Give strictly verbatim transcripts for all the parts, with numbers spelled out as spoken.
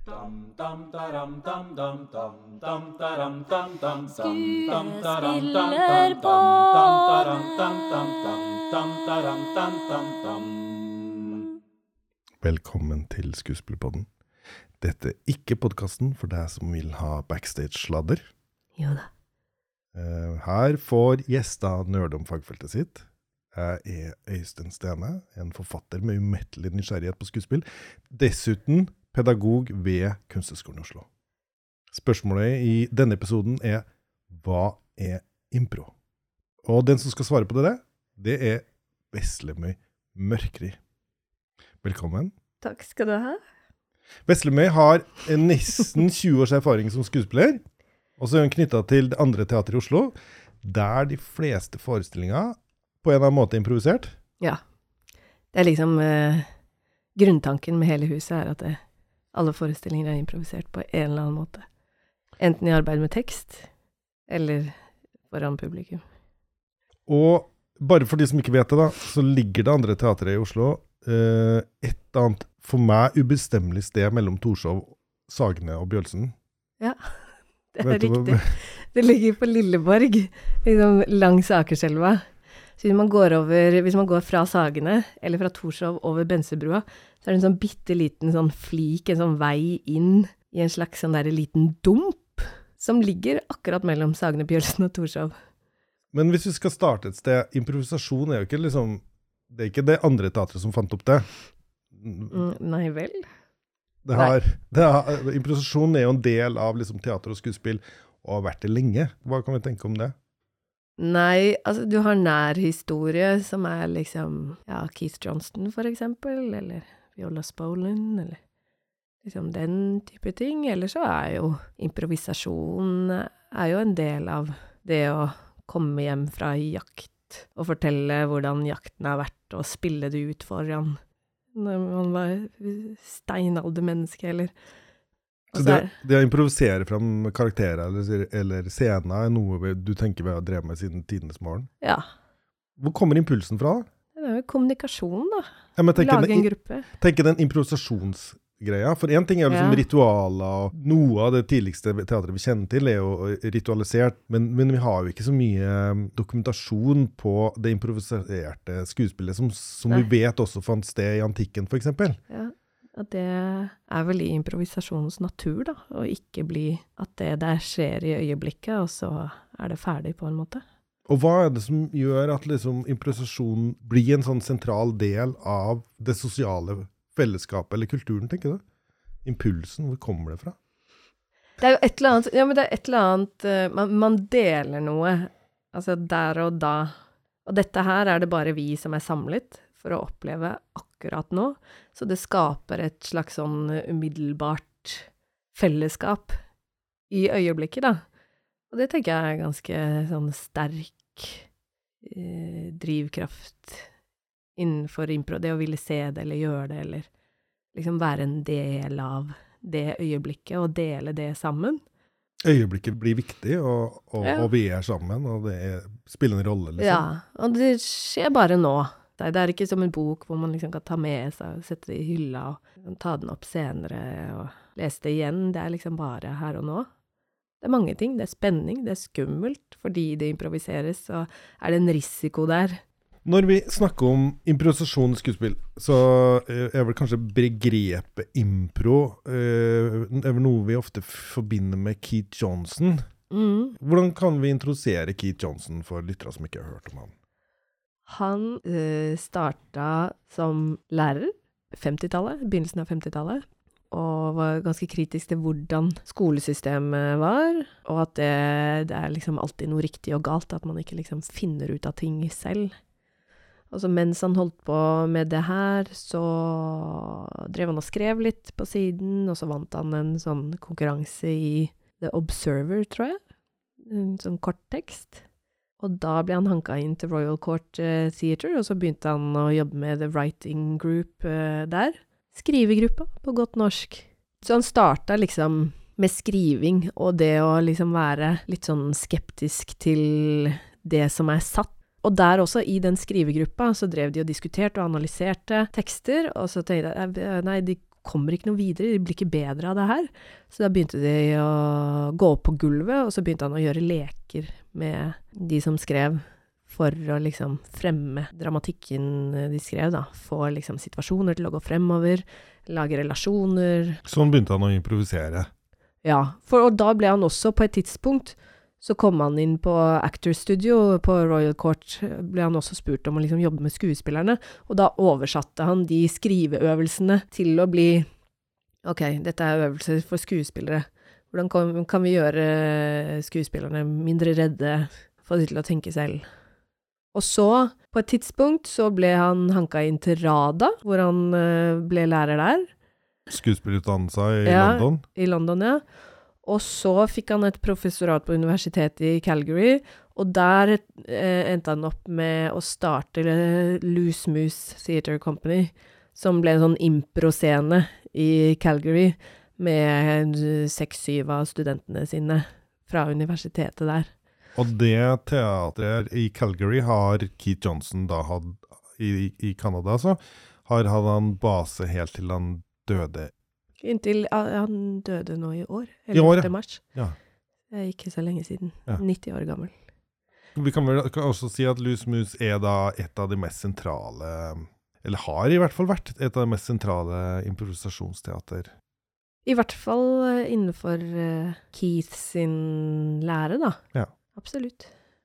Velkommen til Skuespillerpodden. Dette er ikke podcasten for deg som vil ha backstage-sladder. Jo da. Her får gjester nørde om fagfeltet sitt. Jeg er Øystein Stene, en forfatter med umettelig nysgjerrighet på skuespill. Dessuten pedagog ved Kunsthøgskolen i Oslo. Spørsmålet i denne episoden er, hva er impro? Og den som skal svare på det, det er Veslemøy Mørkri. Velkommen. Takk skal du ha. Veslemøy har en nesten tjue års erfaring som skuespiller, og så er hun knyttet til det andre teateret i Oslo, der de fleste forestillinger på en eller annen måte er improvisert. Ja. Det er liksom eh, grunntanken med hele huset er at det, alle forestillinger er improvisert på en eller annen måte. Enten i arbeid med tekst, eller foran publikum. Og bare for de som ikke vet det da, så ligger det andre teateret i Oslo eh, et annet, for meg ubestemmelig sted mellom Torshov, Sagene og Bjølsen. Ja, det er riktig. Det ligger på Lilleborg, liksom langs Akerselva. Så hvis man går over, hvis man går fra Sagene, eller fra Torshov over Bensebrua, så er det en sånn bitteliten sånn flik, en sånn vei inn i en slags sånn der liten dump, som ligger akkurat mellom Sagene, Bjølsen og Torshov. Men hvis vi skal starte et sted, improvisasjon er jo ikke liksom, det er ikke det andre teatret som fant opp det. Mm, nei vel? Det har, det har, improvisasjon er jo en del av liksom, teater og skuespill, og har vært det lenge. Hva kan vi tenke om det? Nei, altså du har nærhistorie som er liksom, ja, Keith Johnston for eksempel, eller Viola Spolin, eller liksom den type ting. Eller så er jo improvisasjon er jo en del av det å komme hjem fra jakt og fortelle hvordan jakten har vært, og spille det ut foran når man var steinaldermenneske, eller... Så det, det å improvisere frem karakterer eller, eller scener er noe du tenker vi har drevet med siden tidenes morgen? Ja. Hvor kommer impulsen fra? Det er jo kommunikasjon da. Ja, men tenker Lage den, en gruppe. Tenker den improvisasjonsgreia, for en ting er liksom ja. Ritualer, og noe av det tidligste teatret vi kjenner til er jo ritualisert, men, men vi har jo ikke så mye dokumentasjon på det improviserte skuespillet som, som vi vet også fant sted i antikken for eksempel. Ja. At det er vel i improvisasjonens natur da, og ikke bli at det der skjer i øyeblikket, og så er det ferdig på en måte. Og hva er det som gjør at liksom, improvisasjon blir en sånn sentral del av det sosiale fellesskapet eller kulturen, tenker du? Impulsen, hvor kommer det fra? Det er jo et eller annet, ja, men det er et eller annet, man, man deler noe, altså der og da, og dette her er det bare vi som er samlet for å oppleve akkurat nå, så det skaper et slags sånn umiddelbart fellesskap i øyeblikket da. Og det tenker jeg er ganske sånn sterk eh, drivkraft innenfor impro, det å ville se det eller gjøre det, eller liksom være en del av det øyeblikket og dele det sammen. Øyeblikket blir viktig, og, og, ja. Og vi er sammen, og det er, spiller en rolle liksom. Ja, og det skjer bare nå. Det er ikke som en bok hvor man liksom kan ta med seg og sette det i hylla og ta den opp senere og lese det igjen. Det er liksom bare her og nå. Det er mange ting. Det er spenning, det er skummelt fordi det improviseres, og er det en risiko der. Når vi snakker om improvisasjon i skuespill, så er vel kanskje begrepet impro er vel noe vi ofte forbinder med Keith Johnson. Mm. Hvordan kan vi introdusere Keith Johnson for lyttere som ikke har hørt om han? Han uh, startet som lærer, femtitallet, begynnelsen av femtitallet, og var ganske kritisk til hvordan skolesystemet var, og at det, det er liksom alltid noe riktig og galt, at man ikke liksom finner ut av ting selv. Og så mens han holdt på med det her, så drev han og skrev litt på siden, og så vant han en sånn konkurranse i The Observer, tror jeg, en sånn kort tekst. Og da ble han hanket inn til Royal Court uh, Theatre, og så begynte han å jobbe med The Writing Group uh, der. Skrivegruppa, på godt norsk. Så han startet liksom med skriving, og det å liksom være litt sånn skeptisk til det som er satt. Og der også, i den skrivegruppa, så drev de og diskuterte og analyserte tekster, og så tenkte jeg, nei, de kommer ikke noe videre, de blir ikke bedre av det her. Så da begynte de å gå opp på gulvet, og så begynte han å gjøre leker med de som skrev, for å liksom fremme dramatikken de skrev da, få liksom situasjoner til å gå fremover, lage relasjoner. Sånn begynte han å improvisere. Ja, for og da ble han også på et tidspunkt, så kom han inn på Actor Studio på Royal Court, ble han også spurt om å liksom jobbe med skuespillerne, og da oversatte han de skriveøvelsene til å bli, ok, dette er øvelser for skuespillere. Hvordan kan, kan vi gjøre skuespillerne mindre redde, få de til å tenke selv? Og så, på et tidspunkt, så ble han hanka inn til RADA, hvor han uh, ble lærer der. Skuespillerutdannelse i ja, London? I London, ja. Og så fikk han et professorat på universitetet i Calgary, og der uh, endte han opp med å starte Loose Moose Theatre Company, som ble en sånn impro-scene i Calgary, med seks-syv av studentene sine fra universitetet der. Og det teatret i Calgary har Keith Johnson da hatt i, i Canada, så har han base helt til han døde. Inntil ja, han døde nå i år, I år, ellevte mars. Ja. Det er ikke så lenge siden, ja. nitti år gammel. Vi kan vel kan også si at Loose Moose er da et av de mest sentrale, eller har i hvert fall vært et av de mest sentrale improvisasjonsteater. I hvert fall innenfor uh, Keith sin lære da. Ja. Absolutt.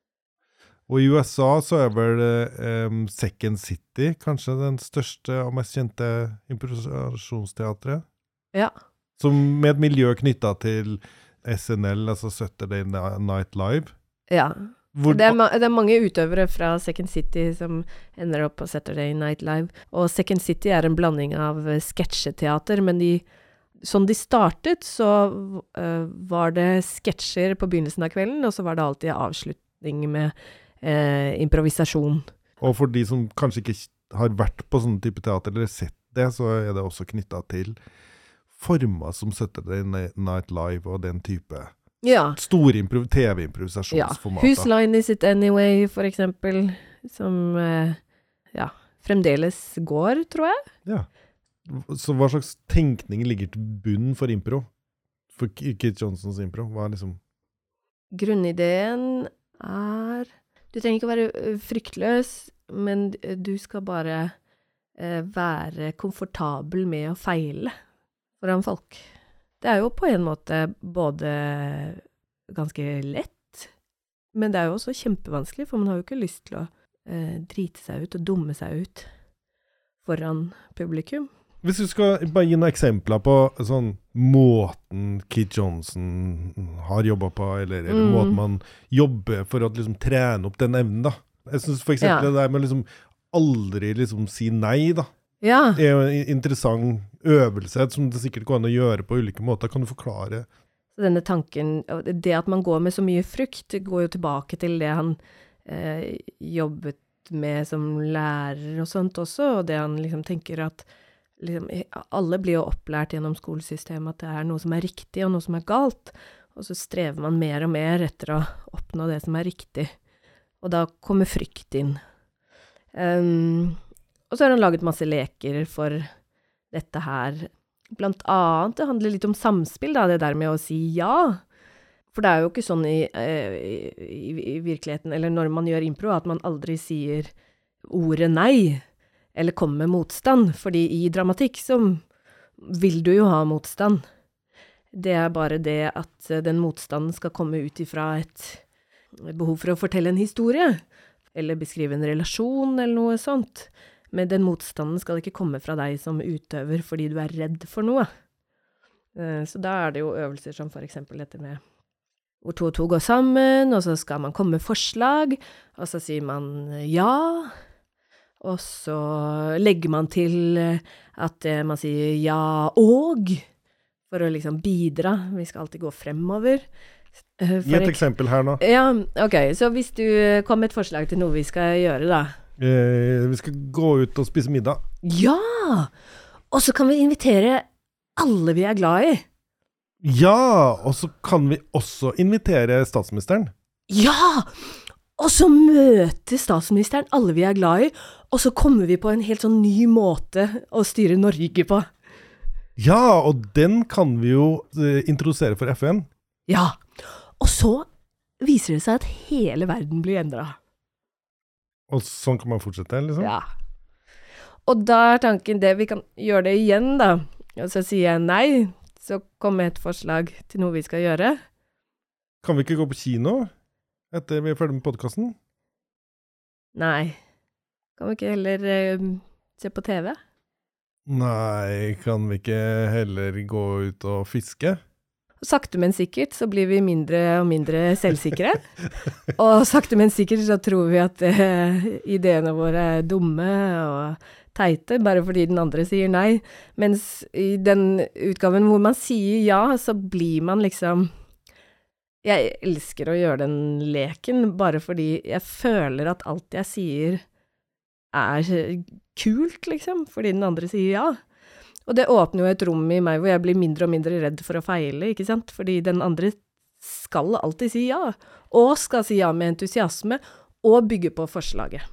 Og i U S A så er vel um, Second City kanskje den største og mest kjente improvisasjonsteatret. Ja. Som med et miljø knyttet til S N L, altså Saturday Night Live. Ja. Hvor, det, er ma- det er mange utøvere fra Second City som ender opp på Saturday Night Live. Og Second City er en blanding av sketsjeteater, men de sånn de startet, så uh, var det sketsjer på begynnelsen av kvelden, og så var det alltid avslutning med uh, improvisasjon. Og for de som kanskje ikke har vært på sånne type teater, eller sett det, så er det også knyttet til former som Saturday Night Live og den type ja. store impro- T V-improvisasjonsformater. Ja. Whose Line Is It Anyway, for eksempel, som uh, ja, fremdeles går, tror jeg. Ja. Så hva slags tenkning ligger til bunn for impro? For Keith Johnsons impro? Hva er liksom? Grunnideen er, du trenger ikke være fryktløs, men du skal bare eh, være komfortabel med å feile foran folk. Det er jo på en måte både ganske lett, men det er jo også kjempevanskelig, for man har jo ikke lyst til å eh, drite seg ut og dumme seg ut foran publikum. Hvis du skal bare gi noen eksempler på sånn måten Keith Johnson har jobbet på, eller, eller mm. måten man jobber for å liksom trene opp den evnen da. Jeg synes for eksempel ja. det der med liksom aldri liksom si nei da. Ja. Det er jo en interessant øvelse som det sikkert går an å gjøre på ulike måter. Kan du forklare? Denne tanken, det at man går med så mye frykt, går jo tilbake til det han eh, jobbet med som lærer og sånt også, og det han liksom tenker at liksom, alle blir jo opplært gjennom skolesystemet at det er noe som er riktig og noe som er galt, og så strever man mer og mer etter å oppnå det som er riktig, og da kommer frykt inn. Um, og så har han laget masse leker for dette her. Blant annet, det handler litt om samspill, da, det der med å si ja. For det er jo ikke sånn i, i, i, i virkeligheten, eller når man gjør impro, at man aldri sier ordet nei, eller kommer med motstand. Fordi i dramatikk så vil du jo ha motstand. Det er bare det at den motstanden skal komme ut ifra et behov for å fortelle en historie, eller beskrive en relasjon, eller noe sånt. Men den motstanden skal ikke komme fra deg som utøver, fordi du er redd for noe. Så da er det jo øvelser som for eksempel dette med hvor to og to går sammen, og så skal man komme med forslag, og så sier man ja, og så legger man til at man sier ja og, for å liksom bidra. Vi skal alltid gå fremover. For Gi et eksempel her nå. Ja, ok, så hvis du kom med et forslag til noe vi skal gjøre da. Eh, vi skal gå ut og spise middag. Ja! Og så kan vi invitere alle vi er glad i. Ja, og så kan vi også invitere statsministeren. Ja! Og så møter statsministeren alle vi er glad i, og så kommer vi på en helt sånn ny måte å styre Norge på. Ja, og den kan vi jo eh, introdusere for F N. Ja, og så viser det seg at hele verden blir endret. Og sånn kan man fortsette, liksom? Ja. Og da er tanken det, vi kan gjøre det igjen da. Og så sier jeg nei, så kommer et forslag til noe vi skal gjøre. Kan vi ikke gå på kino etter vi er ferdig med podcasten? Nei. Kan vi ikke heller eh, se på T V? Nei, kan vi ikke heller gå ut og fiske? Sakte, men sikkert så blir vi mindre og mindre selvsikre. Og sakte, men sikkert så tror vi at eh, ideene våre er dumme og teite, bare fordi den andre sier nei. Mens i den utgaven hvor man sier ja, så blir man liksom... Jeg elsker å gjøre den leken, bare fordi jeg føler at alt jeg sier er kult, liksom, fordi den andre sier ja. Og det åpner jo et rom i meg hvor jeg blir mindre og mindre redd for å feile, ikke sant? Fordi den andre skal alltid si ja, og skal si ja med entusiasme, og bygge på forslaget.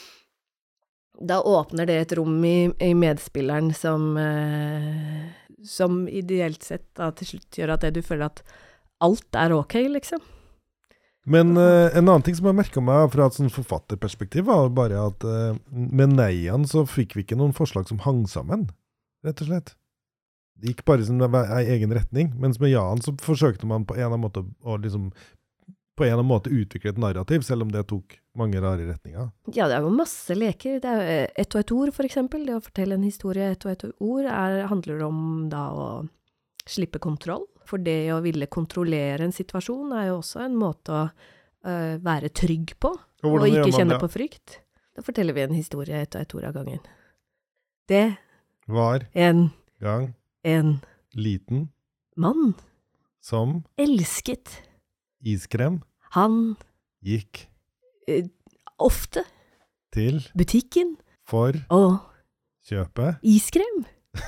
Da åpner det et rom i, i medspilleren som, eh, som ideelt sett da, til slutt gjør at det du føler at alt er ok, liksom. Men uh, en annen ting som jeg merket meg fra et sånn forfatterperspektiv var bare at uh, med neiene så fikk vi ikke noen forslag som hang sammen, rett og slett. Det gikk bare som en egen retning, mens med jaen så forsøkte man på en eller annen måte å liksom, på en eller annen måte utvikle et narrativ, selv om det tok mange rare retninger. Ja, det er jo masse leker. Det er jo ett og ett ord, for eksempel. Det å fortelle en historie ett og ett ord er, handler om da å slippe kontroll. For det å ville kontrollere en situasjon er jo også en måte å uh, være trygg på, og, og ikke kjenne på frykt. Da forteller vi en historie ett og ett ord av gangen. Det var en gang en liten mann som elsket iskrem han gikk uh, ofte til butikken for å kjøpe iskrem.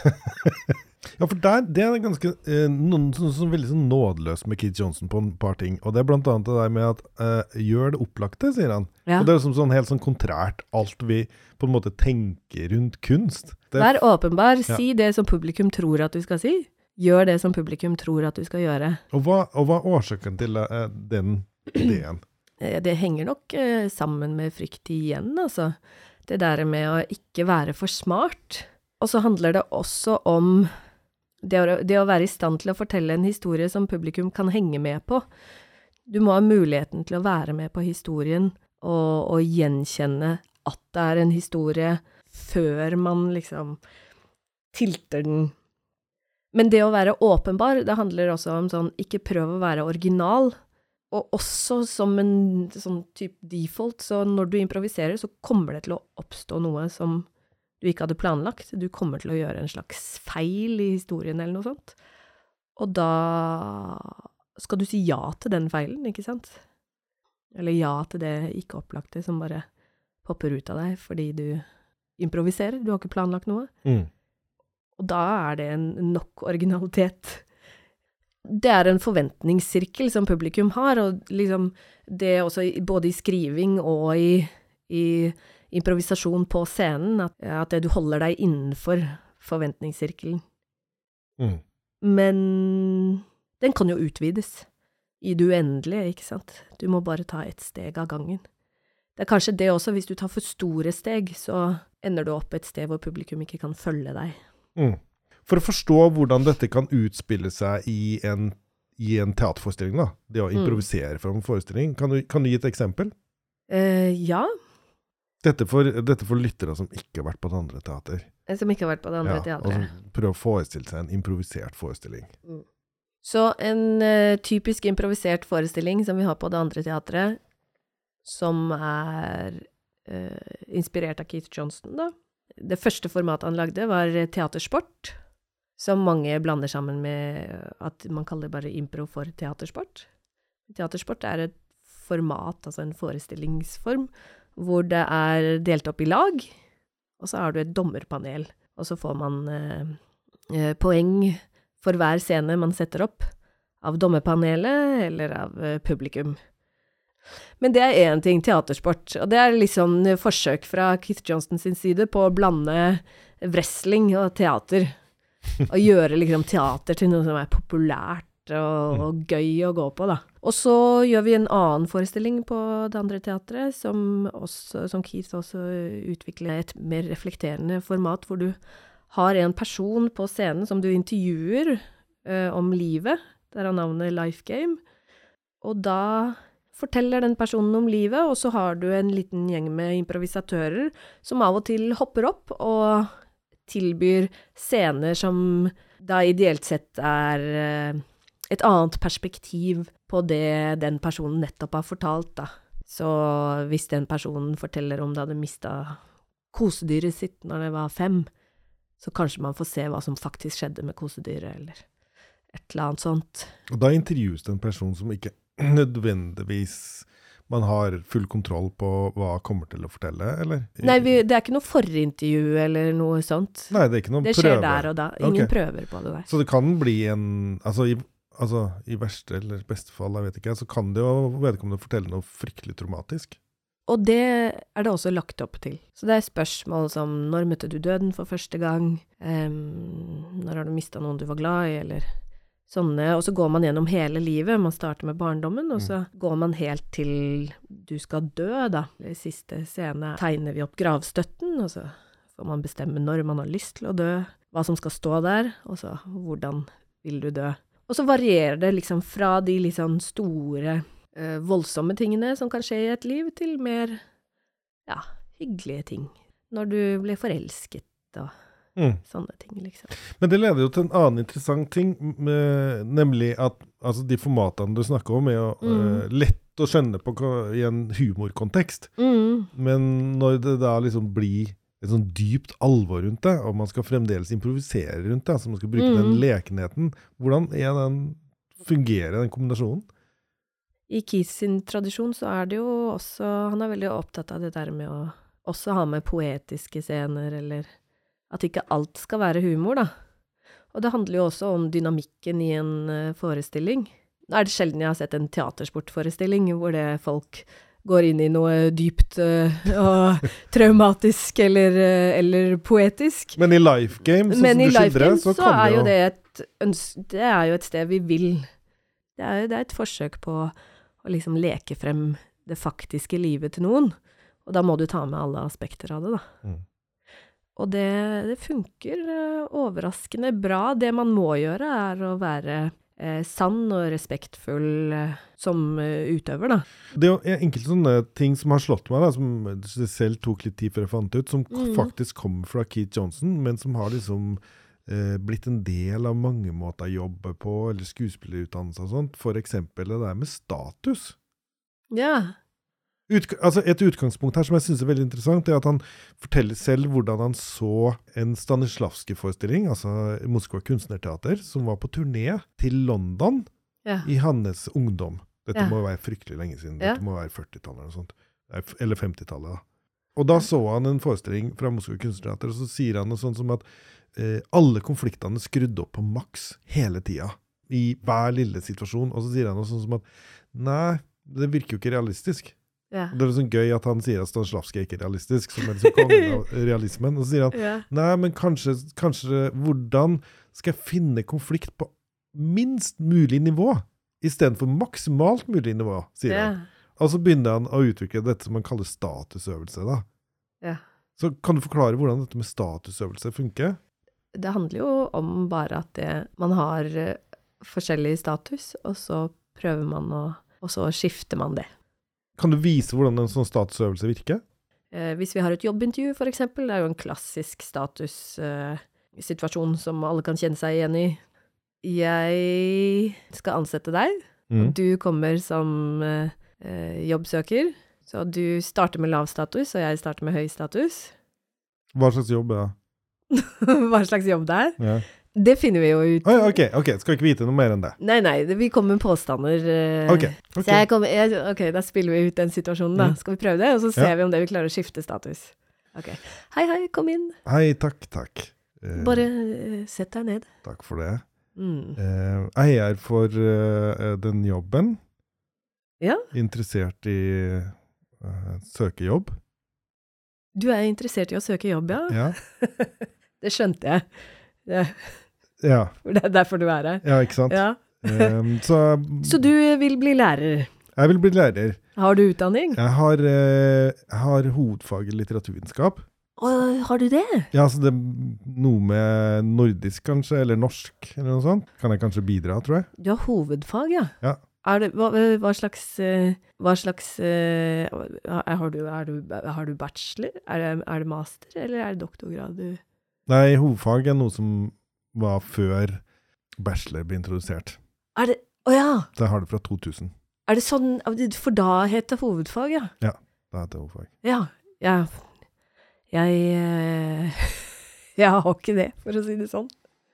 Ja, for der, det er ganske eh, noen sånn, sånn veldig sånn nådeløs med Keith Johnson på en par ting, og det er blant annet det der med at eh, gjør det opplagte, sier han. Ja. Og det er som sånn helt sånn kontrært alt vi på en måte tenker rundt kunst. Det, Vær åpenbar, ja. Si det som publikum tror at du skal si. Gjør det som publikum tror at du skal gjøre. Og hva, og hva er årsaken til eh, den ideen? Det henger nok eh, sammen med frykt igjen, altså. Det der med å ikke være for smart. Og så handler det også om det å, det å være i stand til å fortelle en historie som publikum kan henge med på. Du må ha muligheten til å være med på historien og, og gjenkjenne at det er en historie før man liksom tilter den. Men det å være åpenbar, det handler også om sånn, ikke prøv å være original, og også som en sånn type default, så når du improviserer, så kommer det til å oppstå noe som du ikke hadde planlagt. Du kommer til å gjøre en slags feil i historien eller noe sånt. Og da skal du si ja til den feilen, ikke sant? Eller ja til det ikke opplagte som bare popper ut av deg fordi du improviserer. Du har ikke planlagt noe. Mm. Og da er det en nok originalitet. Det er en forventningssirkel som publikum har, og liksom det også både i skriving og i, i improvisasjon på scenen, at, at du holder deg innenfor forventningssirkelen. Mm. Men den kan jo utvides i det uendelige, ikke sant? Du må bare ta et steg av gangen. Det er kanskje det også, hvis du tar for store steg, så ender du opp et sted hvor publikum ikke kan følge deg. Mm. For å forstå hvordan dette kan utspille seg i en, i en teaterforestilling, da, det å improvisere mm. fra en forestilling, kan du, kan du gi et eksempel? Uh, ja. Dette for, dette for lyttere som ikke har vært på det andre teater. Som ikke har vært på det andre ja, teateret. Og som prøver å forestille seg en improvisert forestilling. Mm. Så en uh, typisk improvisert forestilling som vi har på det andre teateret, som er uh, inspirert av Keith Johnson, da. Det første formatet han lagde var teatersport, som mange blander sammen med at man kaller bare impro for teatersport. Teatersport er et format, altså en forestillingsform, hvor det er delt opp i lag, og så har du et dommerpanel, og så får man eh, poeng for hver scene man setter opp, av dommerpanelet eller av eh, publikum. Men det er en ting, teatersport, og det er liksom forsøk fra Keith Johnson sin side på å blande wrestling og teater. å gjøre liksom teater til noe som er populært og, og gøy å gå på da. Og så gjør vi en annen forestilling på det andre teatret, som, også, som Keith også utvikler et mer reflekterende format, hvor du har en person på scenen som du intervjuer eh, om livet, der har navnet Life Game, og da forteller den personen om livet, og så har du en liten gjeng med improvisatører som av og til hopper opp og tilbyr scener som da ideelt sett er eh, et annet perspektiv på det den personen nettopp har fortalt da. Så hvis den personen forteller om det hadde mistet kosedyret sitt når det var fem, så kanskje man får se hva som faktisk skjedde med kosedyret, eller et eller annet sånt. Og da intervjues det en person som ikke nødvendigvis man har full kontroll på hva kommer til å fortelle, eller? Nei, vi, det er ikke noe forintervju eller noe sånt. Nei, det er ikke noe prøve. Det skjer der og da. Ingen okay. prøver på det der. Så det kan bli en, altså i, altså i verste eller beste fall, jeg vet ikke, så kan det jo vedkommende fortelle noe fryktelig traumatisk. Og det er det også lagt opp til. Så det er spørsmål som, når møtte du døden for første gang? Um, når har du mistet noen du var glad i, eller sånne, og så går man gjennom hele livet. Man starter med barndommen, og så mm. går man helt til du skal dø, da. I siste scene tegner vi opp gravstøtten, og så får man bestemme når man har lyst til å dø, hva som skal stå der, og så hvordan vil du dø. Og så varierer det liksom fra de liksom store, eh, voldsomme tingene som kan skje i et liv, til mer, ja, hyggelige ting. Når du blir forelsket, og Mm. sånne ting, liksom. Men det leder jo til en annen interessant ting, med, nemlig at altså, de formatene du snakker om er jo mm. uh, lett å skjønne på i en humorkontekst. Mm. Men når det da liksom blir et sånn dypt alvor rundt det, og man skal fremdeles improvisere rundt det, altså man skal bruke mm. den lekenheten, hvordan er den, fungerer den kombinasjonen? I Keith sin tradisjon så er det jo også, han er veldig opptatt av det der med å også ha med poetiske scener, eller at ikke alt skal være humor, da. Og det handler jo også om dynamikken i en uh, forestilling. Nå er det sjelden jeg har sett en teatersportforestilling hvor det folk går inn i noe dypt uh, og traumatisk eller, uh, eller poetisk. Men i Life Game, sånn som du skildrer, så, så kan er jo det et det er jo et sted vi vil. Det er, det er et forsøk på å liksom leke frem det faktiske livet til noen. Og da må du ta med alle aspekter av det, da. Mm. Og det, det funker uh, overraskende bra. Det man må gjøre er å være uh, sann og respektfull uh, som uh, utøver, da. Det er enkelte sånne ting som har slått meg, da, som jeg selv tok litt tid før jeg fant ut, som mm. faktisk kommer fra Keith Johnson, men som har liksom uh, blitt en del av mange måter å jobbe på, eller skuespillerutdannelse og sånt. For eksempel det der med status. Ja. Ut, altså et utgangspunkt her som jeg synes er veldig interessant, er at han forteller selv hvordan han så en Stanislavski-forestilling, altså Moskva kunstnerteater, som var på turné til London ja. i hans ungdom. Dette ja. må være fryktelig lenge siden. Dette ja. må være førtitallet eller sånt. Eller femtitallet da. Og da så han en forestilling fra Moskva kunstnerteater, og så sier han noe sånt som at eh, alle konfliktene skrudde opp på maks hele tida, i hver lille situasjon. Og så sier han noe sånt som at nei, det virker jo ikke realistisk. Ja. Det er sånn gøy at han sier at Stanislavski er ikke realistisk, som er liksom kongen av realismen. Og så sier han, ja. nei, men kanskje, kanskje, hvordan skal jeg finne konflikt på minst mulig nivå, i stedet for maksimalt mulig nivå, sier ja. han. Og så begynner han å utvikle dette som man kaller statusøvelse, da. Ja. Så kan du forklare hvordan dette med statusøvelse funker? Det handler jo om bare at det, man har forskjellig status, og så prøver man å, og så skifter man det. Kan du vise hvordan en sånn statusøvelse virker? Eh, hvis vi har et jobbintervju, for eksempel, det er jo en klassisk statussituasjon eh, som alle kan kjenne seg igjen i. Jeg skal ansette deg, mm. og du kommer som eh, jobbsøker, så du starter med lav status, og jeg starter med høy status. Hva slags jobb er det? Hva slags jobb det er? Ja. Det finner vi jo ut. Oh, ok, ok, skal ikke vite noe mer enn det. Nei, nei, vi kommer med påstander. Uh, ok, ok. Så jeg kommer, jeg, ok, da spiller vi ut den situasjonen da. Mm. Skal vi prøve det, og så ser ja. vi om det vi klarer å skifte status. Ok, hei, hei, kom inn. Hei, takk, takk. Uh, Bare uh, sett deg ned. Takk for det. Mm. Uh, jeg er for uh, den jobben. Ja. Interessert i uh, søke jobb. Du er interessert i å søke jobb, ja? Ja. Det skjønte jeg. Det, Ja. Det er derfor du er her. Ja, ikke sant? Ja. um, så, så du vil bli lærer? Jeg vil bli lærer. Har du utdanning? Jeg har, uh, jeg har hovedfag i litteraturvitenskap. Og har du det? Ja, så det er noe med nordisk kanskje, eller norsk, eller noe sånt. Kan jeg kanskje bidra, tror jeg. Du har hovedfag, ja. Ja. Er det, hva, hva slags, hva slags er, har, du, er, du, har du bachelor? Er det, er det master, eller er det doktorgrad du? Nei, hovedfag er noe som var før bachelor ble introdusert. Er det, å ja! Så jeg har det fra to tusen. Er det sånn, for da heter det hovedfag, ja? Ja, da heter det hovedfag. Ja, ja. Jeg, jeg har ikke det, for å si det sånn.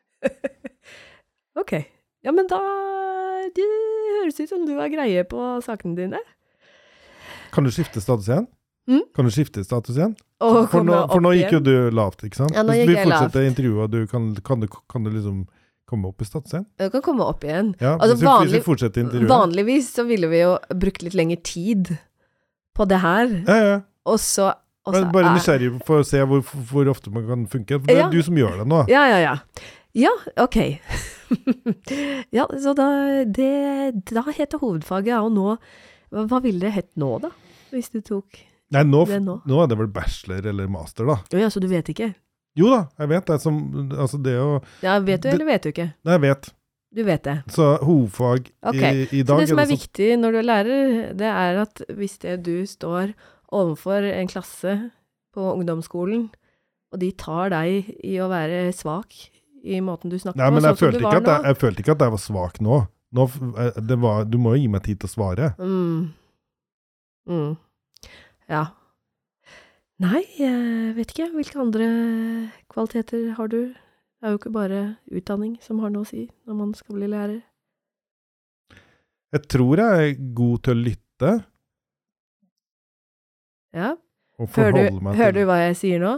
Ok. Ja, men da, det høres ut som du har greie på sakene dine. Kan du skifte status igjen? Mm? Kan du skifte status igjen? Og For nå, for nå gikk jo igjen. du lavt, ikke sant? Ja, nå Hvis gikk vi jeg fortsetter lavt. intervjuet, du, kan, kan, du, kan du liksom komme opp i status igjen? Jeg kan komme opp igjen. Ja, Altså, hvis, vi, vanlig- hvis vi fortsetter intervjuet. Vanligvis så ville vi jo brukt litt lengre tid på det her, Ja, ja. og så... Og så Men bare er- nysgjerrig for å se hvor, hvor ofte man kan funke. For det er Ja. du som gjør det nå. Ja, ja, ja. Ja, ok. Ja, så da, det, da heter hovedfaget, ja, og nå, hva, hva ville det hett nå da, hvis du tok Nei, nå, det nå? nå er det vel bachelor eller master da. Å ja, så du vet ikke? Jo da, jeg vet det. Som, altså det å... Ja, vet du Det- eller vet du ikke? Nei, jeg vet. Du vet det. Så hovedfag Ok, i, i Så dag... det som er sånn- viktig når du er lærer, det er at hvis det du står overfor en klasse på ungdomsskolen, og de tar deg i å være svak i måten du snakker Nei, på, men sånn jeg som følte, du ikke var at jeg, nå. jeg følte ikke at jeg var svak nå. nå f- eh, det var, du må jo gi meg tid til å svare. Mm. Mm. Ja. Nei, jeg vet ikke. Hvilke andre kvaliteter har du? Det er jo ikke bare utdanning som har noe å si når man skal bli lærer. Jeg tror jeg er god til å lytte, Ja. og Hører forholde du, meg hører du til... hva jeg sier nå?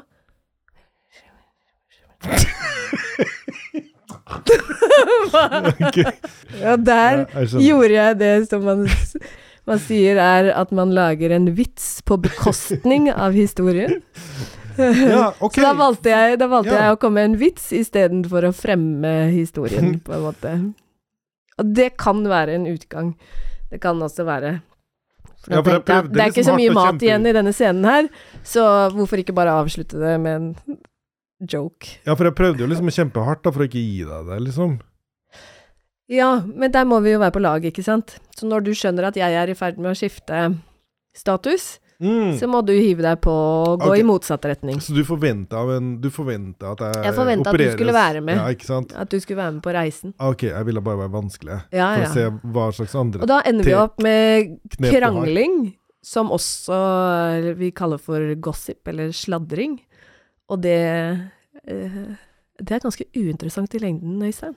Ok. Ja, der Ja, jeg skjønner. gjorde jeg det som man, man sier er at man lager en vits på bekostning av historien. Ja, ok. Så da valgte jeg, da valgte Ja. jeg å komme med en vits i stedet for å fremme historien, på en måte. Og det kan være en utgang. Det kan også være... For Ja, da for jeg tenkte jeg at prøvde det er liksom ikke så hardt mye å mat kjempe- igjen i denne scenen her, så hvorfor ikke bare avslutte det med en joke? Ja, for jeg prøvde jo liksom å kjempe hardt da, for å ikke gi deg det, liksom. Ja, men der må vi jo være på lag, ikke sant? Så når du skjønner at jeg er i ferd med å skifte status, Mm. så må du hive deg på og gå Ok. i motsatt retning. Så du forventet av en, du forventet at jeg Jeg forventet at du opereres- skulle være med. Ja, ikke sant? At du skulle være med på reisen. Ok, jeg ville bare være vanskelig, Ja, for ja. å se hva slags andre Og da ender vi te- opp med knep du har. krangling, som også vi kaller for gossip, eller sladring. Og det, eh, det er ganske uinteressant i lengden, Øystein.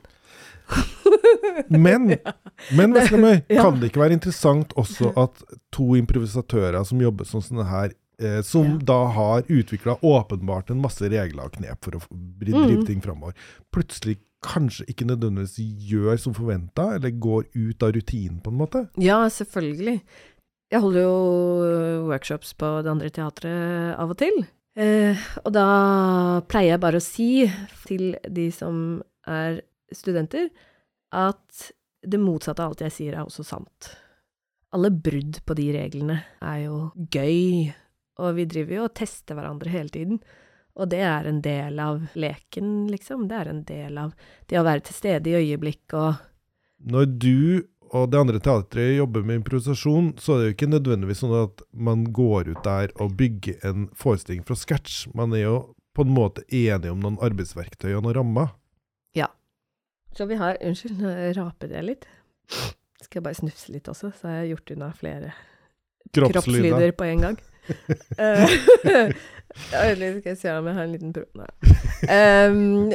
Men, men Veslemøy, Ja. kan det ikke være interessant også at to improvisatører som jobber som sånne her, eh, som Ja. da har utviklet åpenbart en masse regler og knep for å f- bri- Mm. drive ting fremover, plutselig kanskje ikke nødvendigvis gjør som forventet, eller går ut av rutinen på en måte? Ja, selvfølgelig. Jeg holder jo workshops på det andre teatret av og til. Eh, og da pleier jeg bare å si til de som er studenter, at det motsatte av alt jeg sier er også sant. Alle brudd på de reglene er jo gøy, og vi driver jo og tester hverandre hele tiden. Og det er en del av leken, liksom. Det er en del av det å være til stede i øyeblikk og... Når du og det andre teatret jobber med improvisasjon, så er det jo ikke nødvendigvis sånn at man går ut der og bygger en forestilling fra scratch. Man er jo på en måte enig om noen arbeidsverktøy og noen rammer. Ja. Så vi har, unnskyld, nå raper jeg litt. Skal jeg bare snufse litt også, så har jeg gjort unna flere Kroppslyder. kroppslyder på en gang. Eh, ja, eller skal jeg se om jeg har en liten prøv? Nei. Um,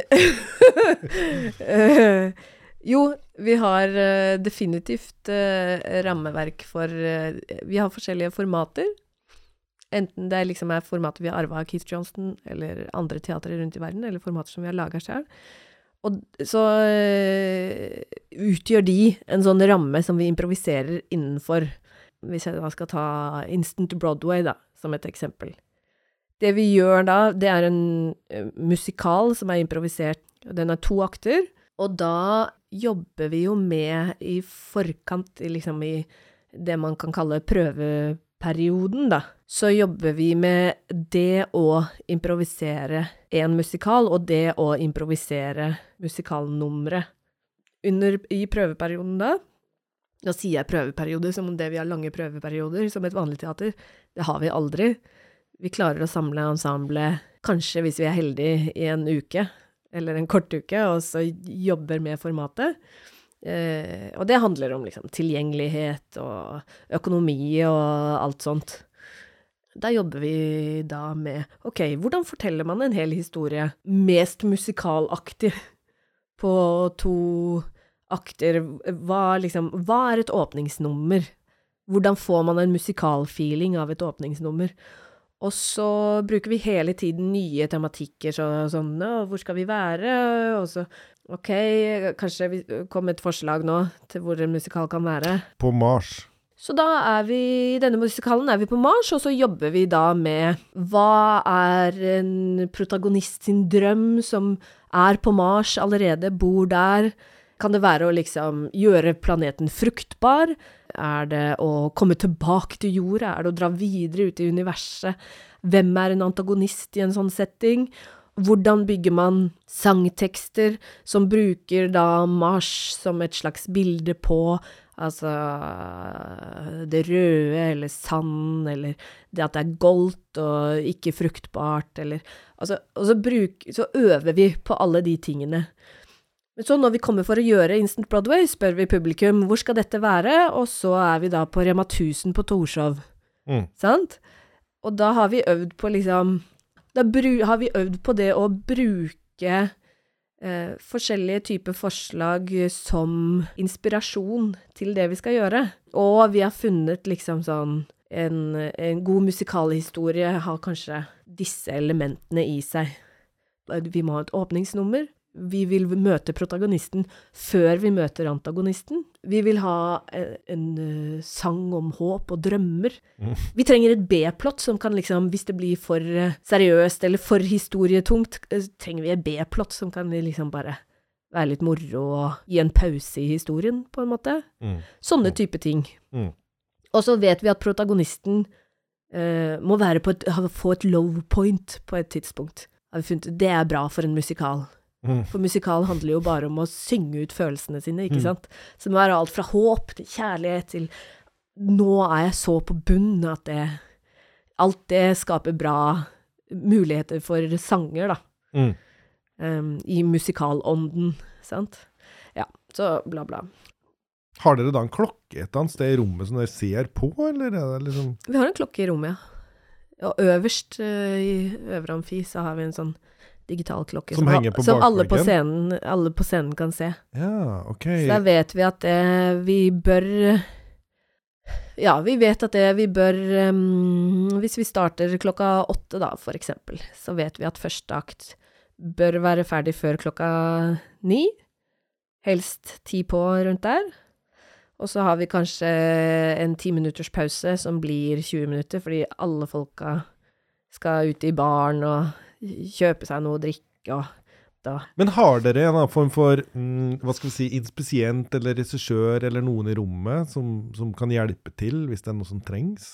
eh, jo, vi har eh, definitivt eh, rammeverk for eh, vi har forskjellige formater. Enten det liksom er formater vi har arvet av Keith Johnston, eller andre teater rundt i verden, eller formater som vi har laget selv. Og så øh, utgjør de en sånn ramme som vi improviserer innenfor. Hvis jeg da skal ta Instant Broadway da, som et eksempel. Det vi gjør da, det er en uh, musikal som er improvisert. Den er to akter, Og da jobber vi jo med i forkant, liksom i det man kan kalle prøveperioden da. Så jobber vi med det å improvisere en musikal, og det å improvisere musikalnumre. Under, i prøveperioden da, da sier jeg prøveperiode som om det vi har lange prøveperioder, som et vanlig teater. Det har vi aldri. Vi klarer å samle ensemble, kanskje hvis vi er heldige i en uke, eller en kort uke, og så jobber med formatet. Eh, og det handler om liksom, tilgjengelighet og økonomi og alt sånt. Da jobber vi da med, ok, hvordan forteller man en hel historie mest musikalaktig på to akter? Hva, liksom, hva er et åpningsnummer? Hvordan får man en musikalfeeling av et åpningsnummer? Og så bruker vi hele tiden nye tematikker, så, sånn, hvor skal vi være? Og så, ok, kanskje vi kommer et forslag nå til hvor en musikal kan være. På Mars. Så da er vi, i denne musikalen er vi på Mars, og så jobber vi da med hva er en protagonist sin drøm som er på Mars allerede, bor der. Kan det være å liksom gjøre planeten fruktbar? Er det å komme tilbake til jorda? Er det å dra videre ut i universet? Hvem er en antagonist i en sånn setting? Hvordan bygger man sangtekster som bruker da Mars som et slags bilde på, altså det røde eller sand, eller det at det er goldt og ikke fruktbart, eller, altså, og så, bruk, så øver vi på alle de tingene. Men så når vi kommer for å gjøre Instant Broadway, spør vi publikum, hvor skal dette være? Og så er vi da på Rema tusen på Torshov. Mm. Sant? Og da har vi øvd på liksom, da bru, har vi øvd på det å bruke eh, forskjellige typer forslag som inspirasjon til det vi skal gjøre. Og vi har funnet liksom sånn, en, en god musikalhistorie har kanskje disse elementene i seg. Vi må ha et åpningsnummer. Vi vil møte protagonisten før vi møter antagonisten. Vi vil ha en, en uh, sang om håp og drømmer. Mm. Vi trenger et B-plott som kan liksom, hvis det blir for uh, seriøst eller for historietungt, uh, trenger vi et B-plott som kan liksom bare være litt moro og gi en pause i historien, på en måte. Mm. Sånne type ting. Mm. Og så vet vi at protagonisten uh, må være på et, få et low point på et tidspunkt. Har vi funnet, det er bra for en musikal. Mm. For musikal handler jo bare om å synge ut følelsene sine, ikke mm. sant? Så det må være alt fra håp til kjærlighet til nå er jeg så på bunn at det, alt det skaper bra muligheter for sanger da. Mm. Um, I musikalånden, sant? Ja, så bla bla. Har dere da en klokke et annet sted i rommet som dere ser på, eller er det liksom? Vi har en klokke i rommet, ja. Og øverst uh, i øvre amfi så har vi en sånn digital klokke som, som, henger på som alle, på scenen, alle på scenen kan se. Ja, ok. Så da vet vi at det, vi bør, ja, vi vet at det vi bør, um, hvis vi starter klokka åtte da, for eksempel, så vet vi at første akt bør være ferdig før klokka ni, helst ti på rundt der, og så har vi kanskje en ti minutters pause som blir tjue minutter, fordi alle folka skal ut i baren og kjøpe seg noe å drikke og da. Men har dere en form for, mm, hva skal vi si, inspisient eller regissør eller noen i rommet som, som kan hjelpe til hvis det er noe som trengs?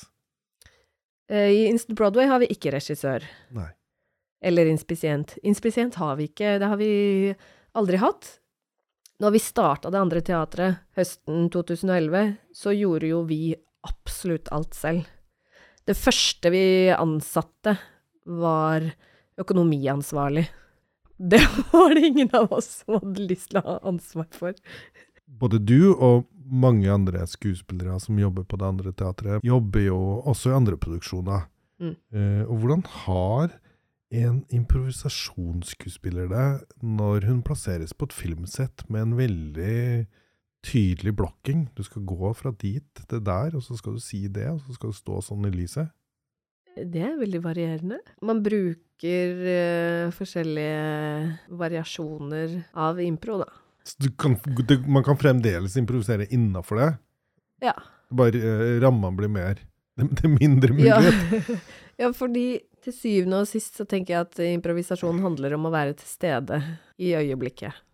I Instant Broadway har vi ikke regissør. Nei. Eller inspisient. Inspisient har vi ikke, det har vi aldri hatt. Når vi startet det andre teatret høsten to tusen og elleve, så gjorde jo vi absolutt alt selv. Det første vi ansatte var økonomiansvarlig. Det var det ingen av oss som hadde lyst til å ha ansvar for. Både du og mange andre skuespillere som jobber på det andre teatret, jobber jo også i andre produksjoner. Mm. Eh, og hvordan har en improvisasjonsskuespiller det når hun plasseres på et filmsett med en veldig tydelig blokking? Du skal gå fra dit til der, og så skal du si det, og så skal du stå sånn i lyset. Det er veldig varierende. Man bruker uh, forskjellige variasjoner av impro, da. Så du kan, du, man kan fremdeles improvisere innenfor det? Ja. Bare uh, rammen blir mer, det, det er mindre mulighet. Ja. Ja, fordi til syvende og sist så tenker jeg at improvisasjon handler om å være til stede i øyeblikket.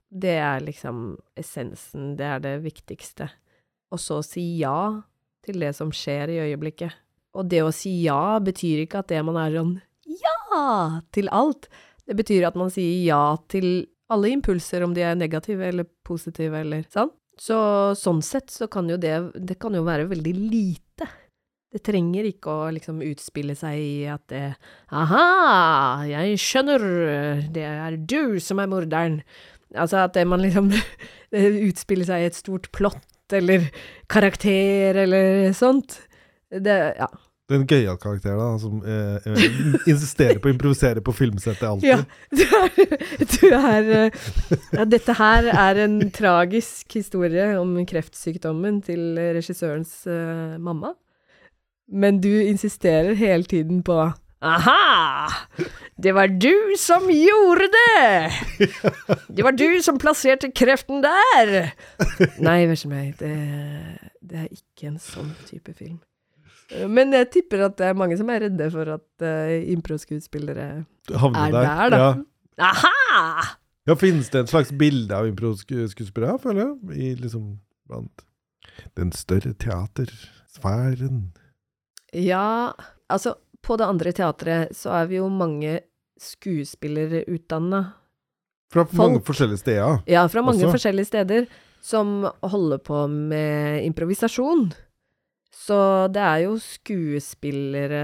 Det er liksom essensen, det er det viktigste. Og så si ja til det som skjer i øyeblikket. Og det å si ja betyr ikke at det man er sånn ja til alt. Det betyr at man sier ja til alle impulser, om de er negative eller positive, eller sånn. Så sånn sett så kan jo det, det kan jo være veldig lite. Det trenger ikke å liksom utspille seg i at det, aha, jeg skjønner, det er du som er morderen. Altså at det man liksom det utspiller seg i et stort plott, eller karakter, eller sånt. Det, ja. Det er en gøyal karakter da, som eh, eh, insisterer på å improvisere på filmsettet alltid. Ja, du er, du er ja, dette her er en tragisk historie om kreftsykdommen til regissørens uh, mamma. Men du insisterer hele tiden på, aha, det var du som gjorde det! Det var du som plasserte kreften der! Nei, vet ikke meg, det, det er ikke en sånn type film. Men jeg tipper at det er mange som er redde for at uh, impro-skuespillere er der, der da. Ja. Aha! Ja, finnes det et slags bilde av impro-skuespillere, føler jeg? I liksom blant den større teatersfæren. Ja, altså på det andre teatret så er vi jo mange skuespillere utdannet. Fra Folk. mange forskjellige steder? Ja, fra mange også. forskjellige steder som holder på med improvisasjon. Så det er jo skuespillere,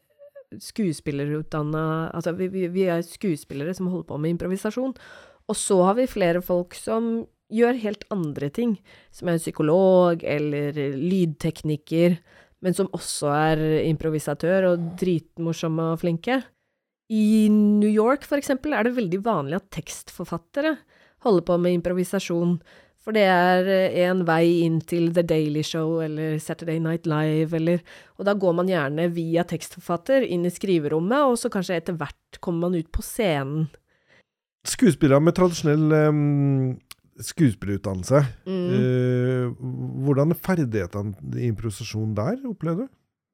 skuespillerutdannet, altså vi, vi, vi er skuespillere som holder på med improvisasjon. Og så har vi flere folk som gjør helt andre ting, som er psykolog eller lydtekniker, men som også er improvisatør og dritmorsomme og flinke. I New York for eksempel er det veldig vanlig at tekstforfattere holder på med improvisasjon, for det er en vei inn til The Daily Show eller Saturday Night Live, eller, og da går man gjerne via tekstforfatter inn i skriverommet, og så kanskje etter hvert kommer man ut på scenen. Skuespillere med tradisjonell um, skuespillerutdannelse, mm. uh, hvordan er ferdighetene i improvisasjon der, opplever du?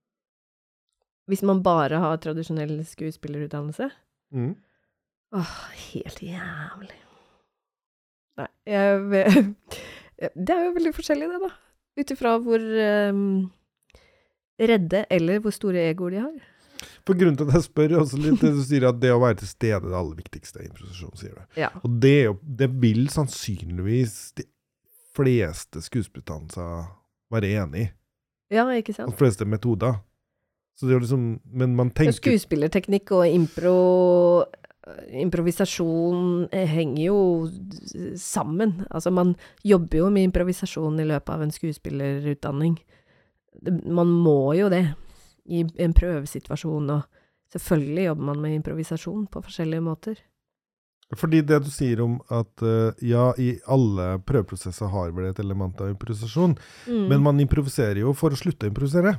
Hvis man bare har tradisjonell skuespillerutdannelse? Mm. Åh, helt jævlig. Nei, jeg, det er jo veldig forskjellig det da, utifra hvor um, redde eller hvor store egoer de har. På grunn til at jeg spør også litt, du sier at det å være til stede er det aller viktigste i improvisasjon, sier du. Ja. Og det, er jo, det vil sannsynligvis de fleste skuespillerutdannelser være enig i. Ja, ikke sant? De fleste metoder. Så det er liksom, men man tenker... Skuespillerteknikk og impro... Improvisasjon henger jo sammen. Altså man jobber jo med improvisasjon i løpet av en skuespillerutdanning. Man må jo det i en prøvesituasjon, og selvfølgelig jobber man med improvisasjon på forskjellige måter. Fordi det du sier om at ja, i alle prøveprosesser har vel et element av improvisasjon, mm. men man improviserer jo for å slutte å improvisere.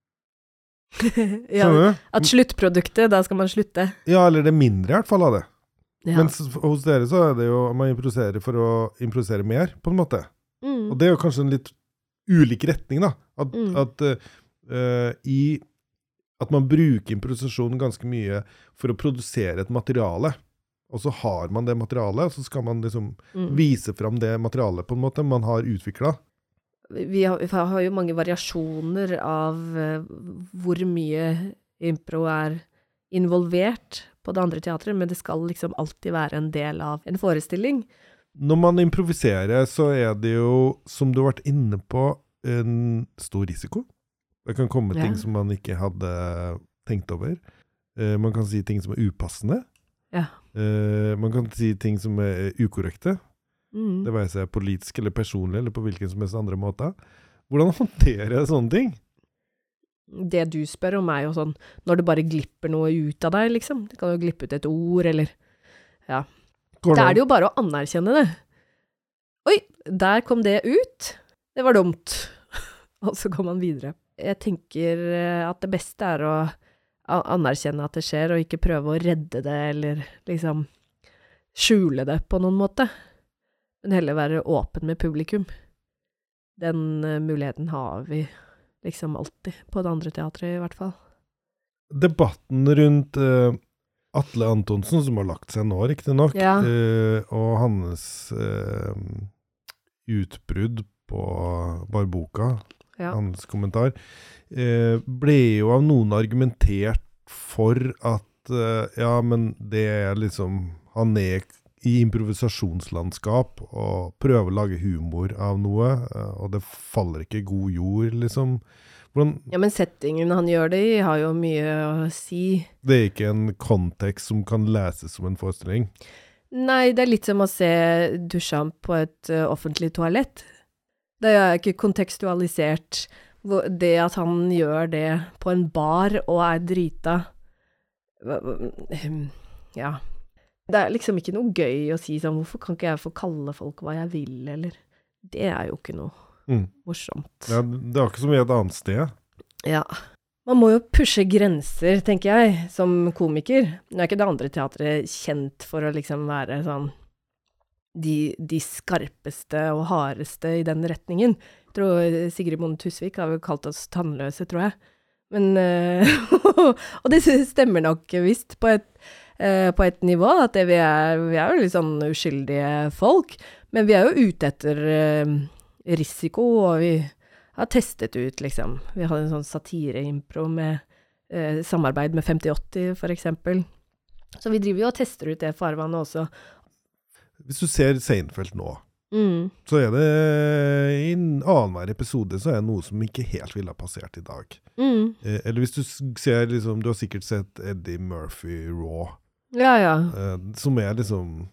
Ja, at sluttproduktet, da skal man slutte. Ja, eller det er mindre i hvert fall av det. Ja. Mens hos dere så er det jo, man improviserer for å improvisere mer, på en måte. Mm. Og det er jo kanskje en litt ulik retning da. At, mm. at, uh, i, at man bruker improvisasjon ganske mye for å produsere et materiale. Og så har man det materialet, og så skal man liksom mm. vise frem det materialet på en måte man har utviklet. Vi har, vi har jo mange variasjoner av uh, hvor mye impro er involvert på det andre teatret, men det skal liksom alltid være en del av en forestilling. Når man improviserer, så er det jo, som du har vært inne på, en stor risiko. Det kan komme ja. ting som man ikke hadde tenkt over. Uh, man kan si ting som er upassende. Ja. Uh, man kan si ting som er ukorrekte. Mm. Det være seg politisk eller personlig, eller på hvilken som helst andre måter. Hvordan håndterer jeg sånne ting? Det du spør om er jo sånn, når det bare glipper noe ut av deg, liksom. Det kan jo glippe ut et ord, eller... Ja. Da er det jo bare å anerkjenne det. Oi, der kom det ut. Det var dumt. Og så går man videre. Jeg tenker at det beste er å anerkjenne at det skjer, og ikke prøve å redde det, eller liksom skjule det på noen måte. Men heller være åpen med publikum. Den uh, muligheten har vi liksom alltid, på det andre teatret i hvert fall. Debatten rundt uh, Atle Antonsen, som har lagt seg nå, riktig nok, Ja. eh, og hans eh, utbrudd på barboka, Ja. hans kommentar, eh, ble jo av noen argumentert for at eh, ja, men det er liksom, han er i improvisasjonslandskap og prøver å lage humor av noe, eh, og det faller ikke i god jord, liksom. Hvordan, Ja, men settingen han gjør det i har jo mye å si. det er ikke en kontekst som kan leses som en forestilling. Nei, det er litt som å se Duchamp på et uh, offentlig toalett. Det er ikke kontekstualisert. Hvor- Det at han gjør det på en bar og er drita. Hva- hva- Ja. Det er liksom ikke noe gøy å si sånn, hvorfor kan ikke jeg få kalle folk hva jeg vil, eller? Det er jo ikke noe Mm. morsomt. Ja, det er ikke som i et annet sted. Ja. Man må jo pushe grenser, tenker jeg, som komiker. Nå er ikke det andre teatret kjent for å liksom være sånn de, de skarpeste og hardeste i den retningen. Jeg tror Sigrid Bonde Tusvik har vel kalt oss tannløse, tror jeg. Men, eh, og det stemmer nok visst på et, eh, på et nivå, at det vi er, vi er jo litt sånn uskyldige folk, men vi er jo ute etter eh, risiko, og vi har testet ut, liksom. Vi hadde en sånn satire-impro med eh, samarbeid med femti åtti, for eksempel. Så vi driver jo og tester ut det farvannet også. Hvis du ser Seinfeld nå, Mm. så er det i annenhver episode så er det noe som ikke helt ville ha passert i dag. Mm. Eh, eller hvis du s- ser, liksom, du har sikkert sett Eddie Murphy Raw, Ja, ja. eh, som er liksom,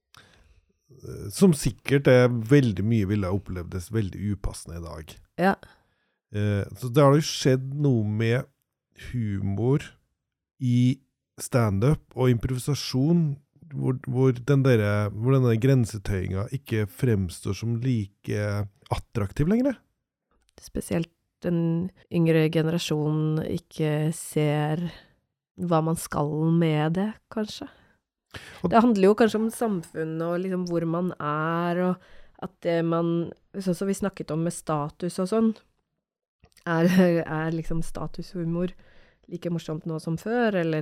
eh, som sikkert er veldig mye ville ha opplevdes veldig upassende i dag. Ja. Eh, så det har jo skjedd noe med humor i stand-up og improvisasjon, hvor, hvor, den der, hvor denne grensetøyinga ikke fremstår som like attraktiv lenger. Spesielt den yngre generasjonen ikke ser hva man skal med det, kanskje. Og- Det handler jo kanskje om samfunnet og liksom hvor man er, og at det man, sånn som vi snakket om med status og sånn, er, er liksom statushumor like morsomt nå som før, eller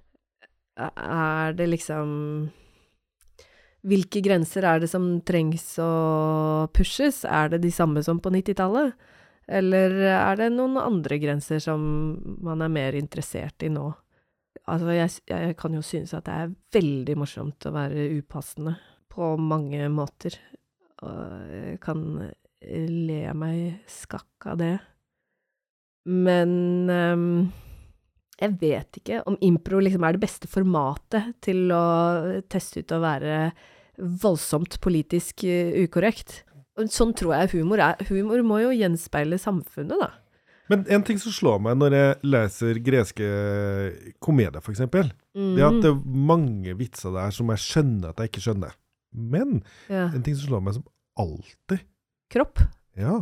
er det liksom, hvilke grenser er det som trengs å pushes? Er det de samme som på nittitallet? Eller er det noen andre grenser som man er mer interessert i nå? Altså, jeg, jeg kan jo synes at det er veldig morsomt å være upassende på mange måter. Og jeg kan le meg skakk av det. Men um, jeg vet ikke om impro liksom er det beste formatet til å teste ut å være voldsomt politisk uh, ukorrekt. Og sånn tror jeg humor er. Humor må jo gjenspeile samfunnet, da. Men en ting som slår meg når jeg leser greske komedier, for eksempel, Mm. det er at det er mange vitser der som jeg skjønner at jeg ikke skjønner. Men Ja. en ting som slår meg som alltid, Kropp. ja,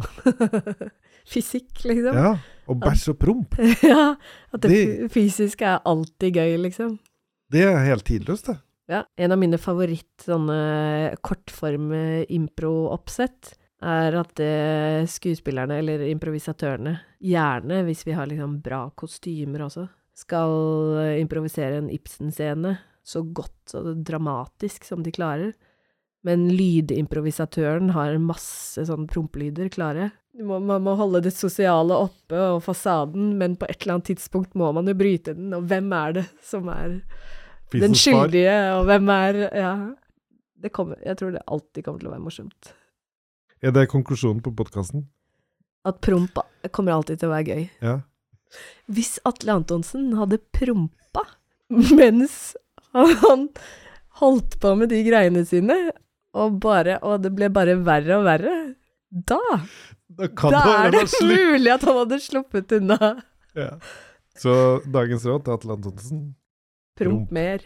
Fysikk, liksom. ja, og bæsj og promp, Ja, at det, Det- fysiske er alltid gøy, liksom. det er helt tidløst det. Ja, en av mine favoritt sånne kortform impro-oppsett er at eh, skuespillerne, eller improvisatørene, gjerne, hvis vi har liksom bra kostymer også, skal eh, improvisere en Ibsen-scene så godt og dramatisk som de klarer. Men lydimprovisatøren har masse sånne prompelyder klare. Man må, man må holde det sosiale oppe og fasaden, men på et eller annet tidspunkt må man jo bryte den, og hvem er det som er den Fisens far. skyldige, og hvem er, ja, det kommer, jeg tror det alltid kommer til å være morsomt. Er det konklusjonen på podcasten? At promp kommer alltid til å være gøy. Ja. Hvis Atle Antonsen hadde prompa mens han holdt på med de greiene sine, og, bare, og det ble bare verre og verre, da, Da kan da det er være det noe slutt. mulig at han hadde sluppet unna. Ja. Så dagens råd til Atle Antonsen. Promp mer.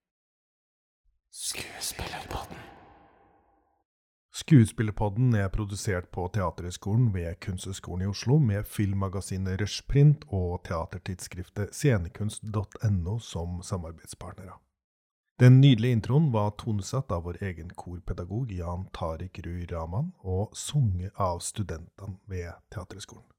Skuespillerpodden. Skuespillerpodden er produsert på Teaterhøgskolen ved Kunsthøgskolen i Oslo med filmmagasinet Rushprint og teatertidsskriftet scenekunst punktum no som samarbeidspartnere. Den nydelige introen var tonesatt av vår egen korpedagog Jan Tarik Rui Raman og sunget av studentene ved Teaterhøgskolen.